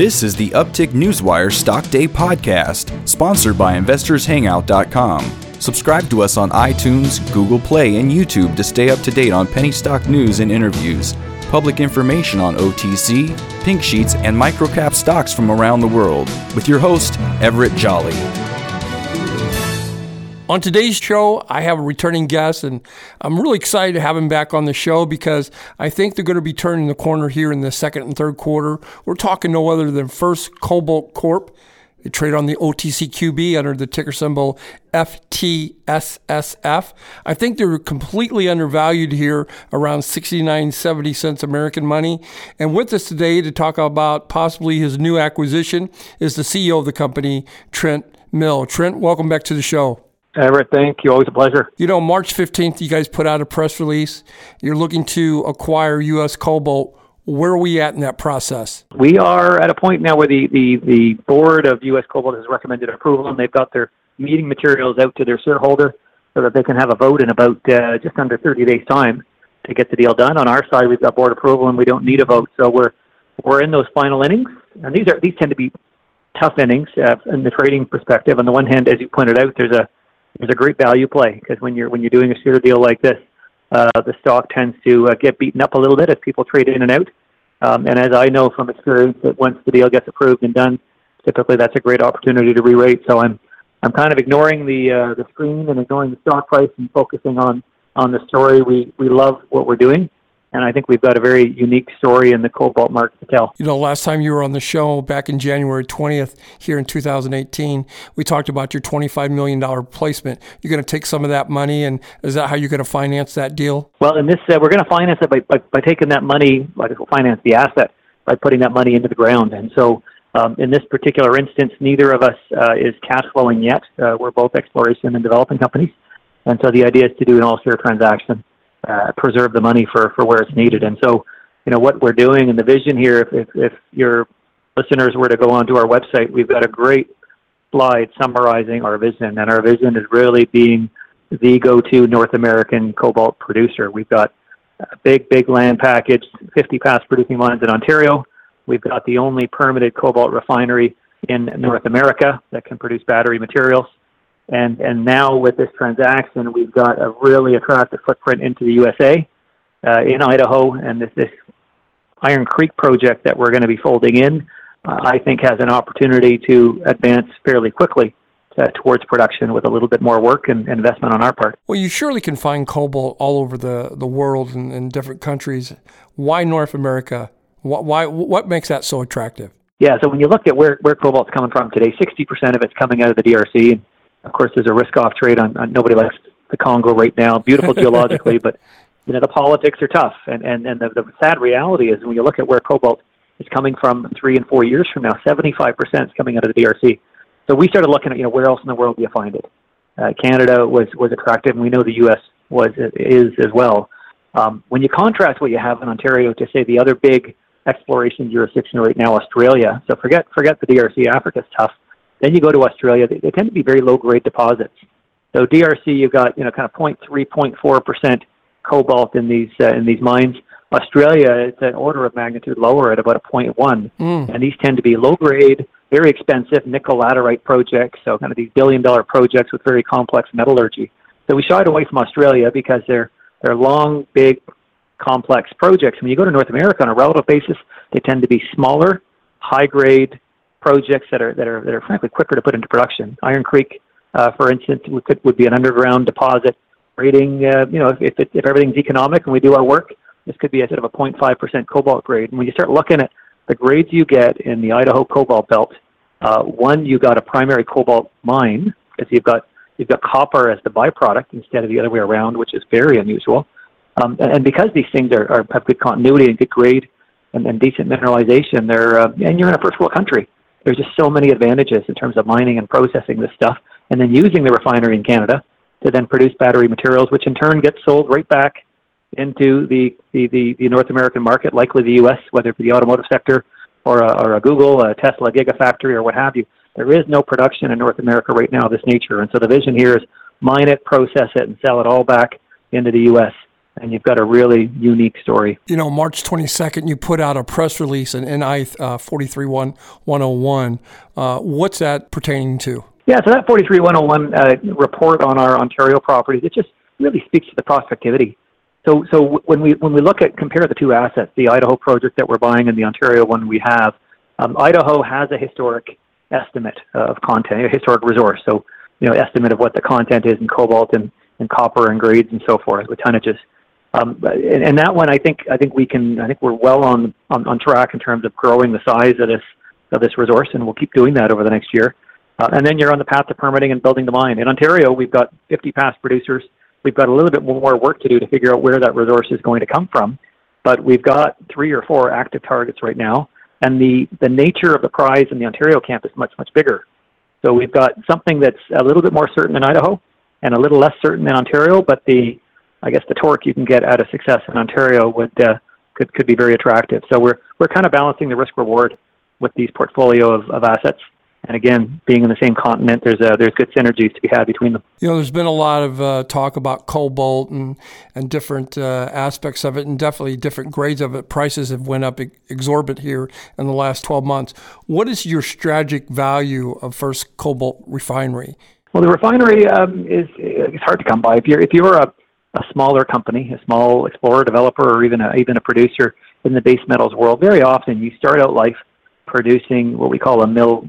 This is the Uptick Newswire Stock Day podcast, sponsored by InvestorsHangout.com. Subscribe to us on iTunes, Google Play, and YouTube to stay up to date on penny stock news and interviews, public information on OTC, pink sheets, and microcap stocks from around the world, with your host, Everett Jolly. On today's show, I have a returning guest, and I'm really excited to have him back on the show because I think they're going to be turning the corner here in the second and third quarter. We're talking no other than First Cobalt Corp. They trade on the OTCQB under the ticker symbol FTSSF. I think they're completely undervalued here, around 69.70 cents American money. And with us today to talk about possibly his new acquisition is the CEO of the company, Trent Mill. Trent, welcome back to the show. Everett, thank you. Always a pleasure. You know, March 15th, you guys put out a press release. You're looking to acquire U.S. Cobalt. Where are we at in that process? We are at a point now where the board of U.S. Cobalt has recommended approval, and they've got their meeting materials out to their shareholder so that they can have a vote in about just under 30 days' time to get the deal done. On our side, we've got board approval, and we don't need a vote. So we're in those final innings, and these tend to be tough innings in the trading perspective. On the one hand, as you pointed out, there's a great value play because when you're doing a share deal like this, the stock tends to get beaten up a little bit as people trade in and out. And as I know from experience, that once the deal gets approved and done, typically that's a great opportunity to re-rate. So I'm kind of ignoring the screen and ignoring the stock price and focusing on the story. We love what we're doing. And I think we've got a very unique story in the cobalt market to tell. You know, last time you were on the show back in January 20th here in 2018, we talked about your $25 million placement. You're going to take some of that money, and is that how you're going to finance that deal? Well, in this, we're going to finance it by taking that money, we'll finance the asset by putting that money into the ground. And so in this particular instance, neither of us is cash flowing yet. We're both exploration and developing companies. And so the idea is to do an all-share transaction. Preserve the money for where it's needed. And so, you know, what we're doing and the vision here, if your listeners were to go onto our website, we've got a great slide summarizing our vision. And our vision is really being the go-to North American cobalt producer. We've got a big land package, 50 past producing lines in Ontario. We've got the only permitted cobalt refinery in North America that can produce battery materials. And now with this transaction, we've got a really attractive footprint into the USA, in Idaho, and this Iron Creek project that we're going to be folding in, I think has an opportunity to advance fairly quickly towards production with a little bit more work and investment on our part. Well, you surely can find cobalt all over the world and in different countries. Why North America? What makes that so attractive? Yeah, so when you look at where cobalt's coming from today, 60% of it's coming out of the DRC. Of course, there's a risk-off trade on nobody likes the Congo right now. Beautiful geologically, but you know the politics are tough. And the sad reality is when you look at where cobalt is coming from 3 and 4 years from now, 75% is coming out of the DRC. So we started looking at where else in the world do you find it? Canada was attractive, and we know the U.S. is as well. When you contrast what you have in Ontario to say the other big exploration jurisdiction right now, Australia. So forget the DRC. Africa's tough. Then you go to Australia, they tend to be very low-grade deposits. So DRC, you've got kind of 0.3, 0.4% cobalt in these mines. Australia, it's an order of magnitude lower at about a 0.1. And these tend to be low-grade, very expensive nickel laterite projects, so kind of these billion-dollar projects with very complex metallurgy. So we shied away from Australia because they're long, big, complex projects. When you go to North America on a relative basis, they tend to be smaller, high-grade projects that are frankly quicker to put into production. Iron Creek, for instance, would be an underground deposit. Grading, if everything's economic and we do our work, this could be a sort of a 0.5% cobalt grade. And when you start looking at the grades you get in the Idaho Cobalt Belt, one, you got a primary cobalt mine because you've got copper as the byproduct instead of the other way around, which is very unusual. And because these things have good continuity and good grade and decent mineralization, and you're in a first world country. There's just so many advantages in terms of mining and processing this stuff, and then using the refinery in Canada to then produce battery materials, which in turn gets sold right back into the North American market, likely the U.S., whether it be the automotive sector or a Google, a Tesla gigafactory, or what have you. There is no production in North America right now of this nature, and so the vision here is mine it, process it, and sell it all back into the U.S. and you've got a really unique story. March 22nd, you put out a press release in NI 43-101. What's that pertaining to? Yeah, so that 43-101 report on our Ontario properties, it just really speaks to the prospectivity. So when we compare the two assets, the Idaho project that we're buying and the Ontario one we have, Idaho has a historic estimate of content, a historic resource. So, estimate of what the content is in cobalt and copper and grades and so forth with tonnages. And that one, I think we're well on track in terms of growing the size of this resource, and we'll keep doing that over the next year. And then you're on the path to permitting and building the mine. In Ontario, we've got 50 past producers. We've got a little bit more work to do to figure out where that resource is going to come from. But we've got 3 or 4 active targets right now. And the nature of the prize in the Ontario camp is much, much bigger. So we've got something that's a little bit more certain in Idaho and a little less certain in Ontario. But the torque you can get out of success in Ontario could be very attractive. So we're kind of balancing the risk reward with these portfolio of assets. And again, being in the same continent, there's good synergies to be had between them. There's been a lot of talk about cobalt and different aspects of it, and definitely different grades of it. Prices have went up exorbitant here in the last 12 months. What is your strategic value of First Cobalt Refinery? Well, the refinery it's hard to come by. If you're a smaller company, a small explorer, developer, or even a producer in the base metals world, very often you start out life producing what we call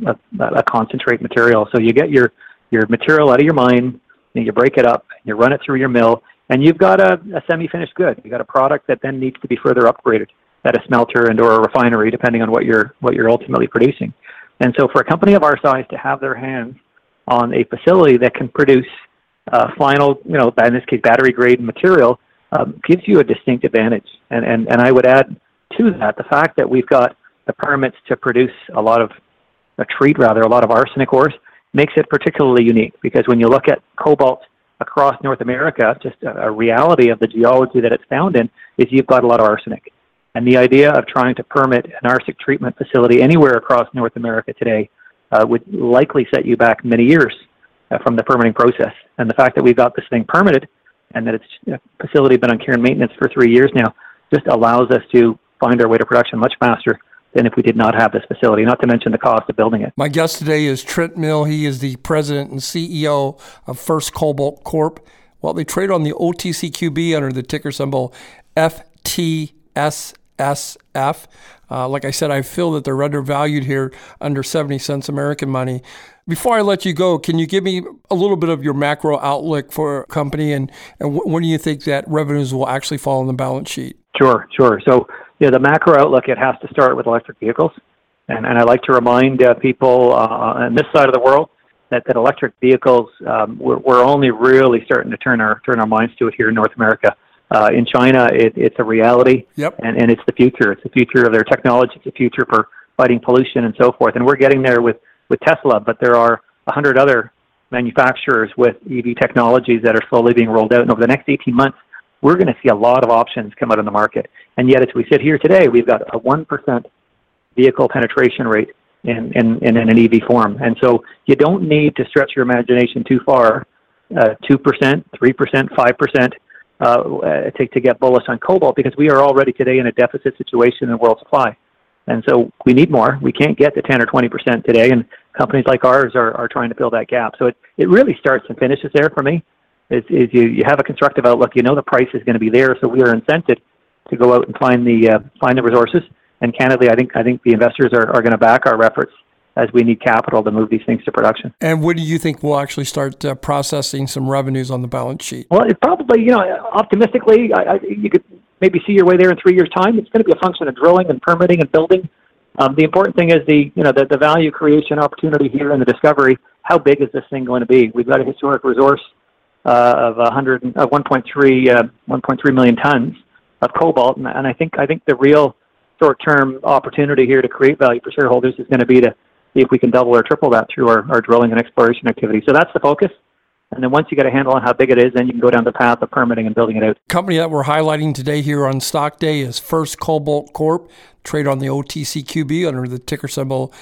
a concentrate material. So you get your material out of your mine, and you break it up, you run it through your mill, and you've got a semi-finished good. You've got a product that then needs to be further upgraded at a smelter and or a refinery, depending on what you're ultimately producing. And so for a company of our size to have their hands on a facility that can produce final, in this case, battery-grade material, gives you a distinct advantage. And I would add to that the fact that we've got the permits to produce a lot of arsenic ores makes it particularly unique, because when you look at cobalt across North America, just a reality of the geology that it's found in is you've got a lot of arsenic. And the idea of trying to permit an arsenic treatment facility anywhere across North America today would likely set you back many years from the permitting process. And the fact that we've got this thing permitted and that it's facility been on care and maintenance for 3 years now just allows us to find our way to production much faster than if we did not have this facility, not to mention the cost of building it. My guest today is Trent Mill. He is the president and CEO of First Cobalt Corp. Well, they trade on the OTCQB under the ticker symbol FTSSF. Like I said, I feel that they're undervalued here under 70 cents American money. Before I let you go, can you give me a little bit of your macro outlook for a company, and when do you think that revenues will actually fall on the balance sheet? Sure. So, the macro outlook, it has to start with electric vehicles. And I like to remind people on this side of the world that electric vehicles, we're only really starting to turn our minds to it here in North America. In China, it's a reality, yep. and it's the future. It's the future of their technology. It's the future for fighting pollution and so forth. And we're getting there with Tesla, but there are 100 other manufacturers with EV technologies that are slowly being rolled out. And over the next 18 months, we're going to see a lot of options come out on the market. And yet, as we sit here today, we've got a 1% vehicle penetration rate in an EV form. And so you don't need to stretch your imagination too far, 2%, 3%, 5%, to get bullish on cobalt, because we are already today in a deficit situation in world supply. And so we need more. We can't get to 10 or 20% today, and companies like ours are trying to fill that gap. So it really starts and finishes there for me. Is you have a constructive outlook, the price is going to be there, so we are incented to go out and find the resources. And candidly, I think the investors are going to back our efforts as we need capital to move these things to production. And when do you think we'll actually start processing some revenues on the balance sheet? Well, it probably, optimistically, you could maybe see your way there in 3 years' time. It's going to be a function of drilling and permitting and building. The important thing is the value creation opportunity here and the discovery. How big is this thing going to be? We've got a historic resource of 1.3 million tons of cobalt, and I think the real short-term opportunity here to create value for shareholders is going to be to see if we can double or triple that through our drilling and exploration activity. So that's the focus. And then once you get a handle on how big it is, then you can go down the path of permitting and building it out. Company that we're highlighting today here on Stock Day is First Cobalt Corp, trade on the OTCQB under the ticker symbol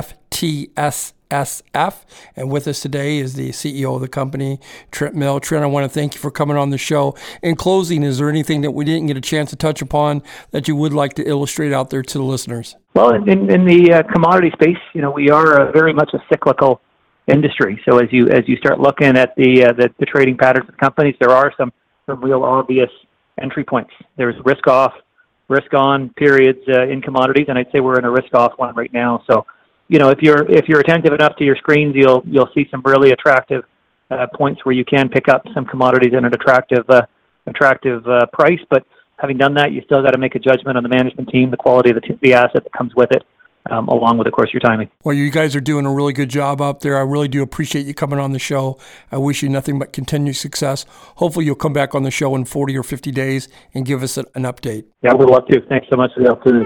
FTSSF. And with us today is the CEO of the company, Trent Mill. Trent, I want to thank you for coming on the show. In closing, is there anything that we didn't get a chance to touch upon that you would like to illustrate out there to the listeners? Well, in the commodity space, we are very much a cyclical industry. So as you start looking at the trading patterns of companies, there are some real obvious entry points. There's risk off, risk on periods in commodities, and I'd say we're in a risk off one right now. So, if you're attentive enough to your screens, you'll see some really attractive points where you can pick up some commodities at an attractive price. But having done that, you still got to make a judgment on the management team, the quality of the asset that comes with it, along with, of course, your timing. Well, you guys are doing a really good job out there. I really do appreciate you coming on the show. I wish you nothing but continued success. Hopefully you'll come back on the show in 40 or 50 days and give us an update. Yeah, we'd love to. Thanks so much for the opportunity.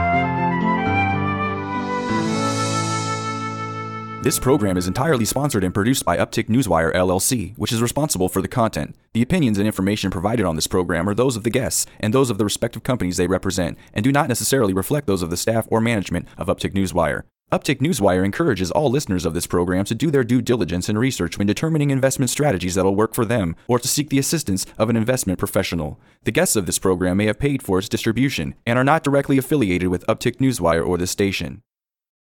This program is entirely sponsored and produced by Uptick Newswire, LLC, which is responsible for the content. The opinions and information provided on this program are those of the guests and those of the respective companies they represent, and do not necessarily reflect those of the staff or management of Uptick Newswire. Uptick Newswire encourages all listeners of this program to do their due diligence and research when determining investment strategies that will work for them, or to seek the assistance of an investment professional. The guests of this program may have paid for its distribution and are not directly affiliated with Uptick Newswire or this station.